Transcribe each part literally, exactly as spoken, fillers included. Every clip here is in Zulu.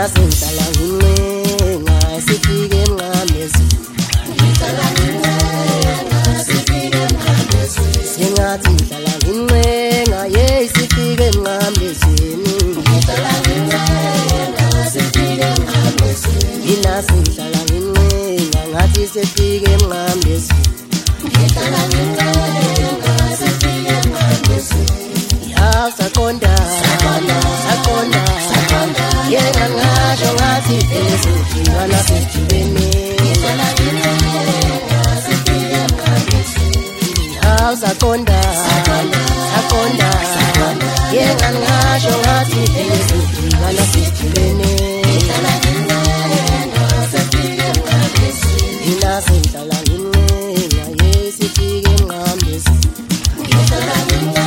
Mina sengihlala ngincenga sifike emnqamezweni Ngihlala ngincenga sifike emnqamezweni Singathi ngihlala ngincenga yeah sifike emnqamezweni Ngihlala ngincenga sifike emnqamezweni Mina sengihlala ngincenga ngathi sifike emnqamezweni Ngihlala ngincenga sifike emnqamezweni Saqonda saqonda saqonda saqonda yena ngasho ngathi esifika sejibene ngizala ngiyena sifike emkhathini hawu saqonda saqonda saqonda saqonda yena ngasho ngathi esifika sejibene ngizala ngiyena sifike emkhathini mina sengihlala ngincenga yesifike emnqamezweni ngizala ngiyena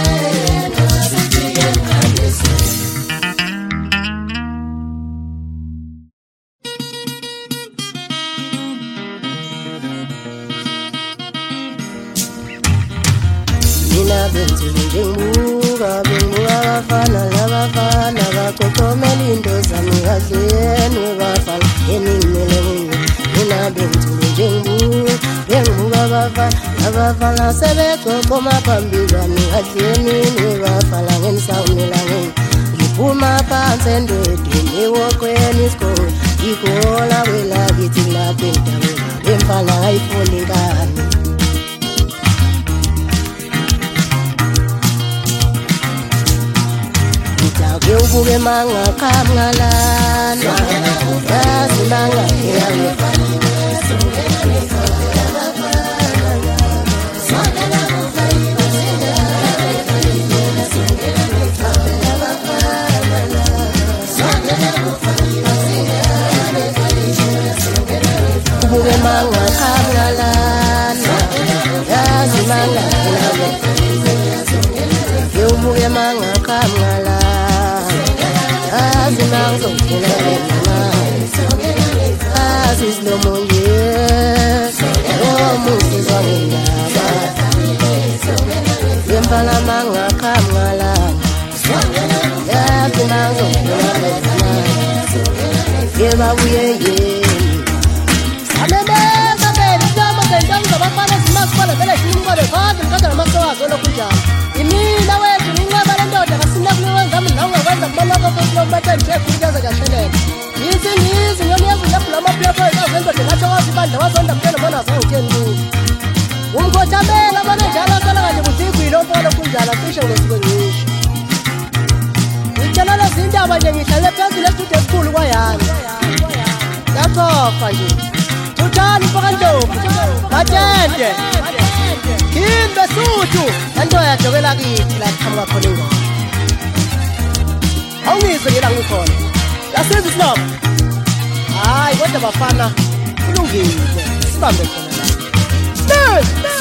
Mina benzile njengibuka bengibuka abafana labafana baqoqomela into zami kahleni bafana enimele mina Mina benzile njengibuka bengibuka abafana abafana sebeqoqoma phambili kwami kahleni bafana ngenisawumela ngeni Ngiphuma phansi endodeni ewoqweni isikole Ikola kwelakithi lapha endaweni emfana ngayifuni ingane Ubuke manga kamngalana yazi manga ngiyangifana Ubuke manga kamngalana yazi manga ngiyangifana Ubuke manga kamngalana Azinanzo kelena Aziz no monye No musi zangindaba Yembala manga kamala Azinanzo kelena Yeba uyeye Sameme sabeni Jama zendangu zabafana simakwala Vele shingwale Fadi mkata na masawa Zono kuja Imina wetu Ningwa balendoda Kasinakuli Ngamu nangwa Wenda kumalaka Kwa mbata nje Kujaza kashenele Nizi nizi Nyoni yazu Yapula mapiapa Wenda Tengacha wazi Banda Wazonda Mkena Mwana Wasa Ujendu Umko chamela Mwana Njala Kala Kanye Kutiku Ilompo Wala Kunjala Fisha Ngesigo Nyishi Nichanala Zinda Abanyangisha Lepezi Lepute Skulu Kwa yani Yatofa nje Tutani Paka Ndoku Kajende Kimbe Sutu Ando ya Jogela Kiti La Kamwa Koninga Awungizwe ngela ngikhona. Yasiza islobo. Hayi kodwa bafana kulungile. Sibambe khona la.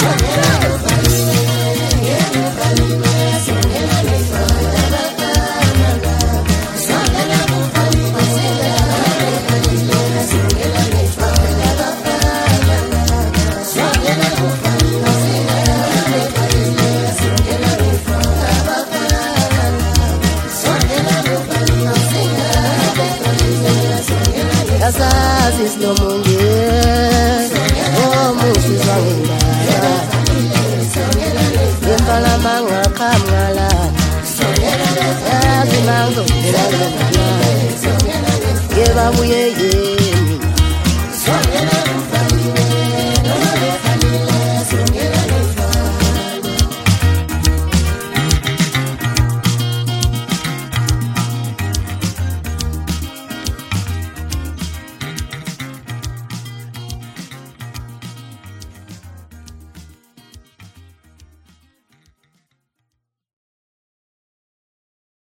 Aziz no munye Oh musi zangindaba Yembala manga kamngala Yazi mango Yeba uyeye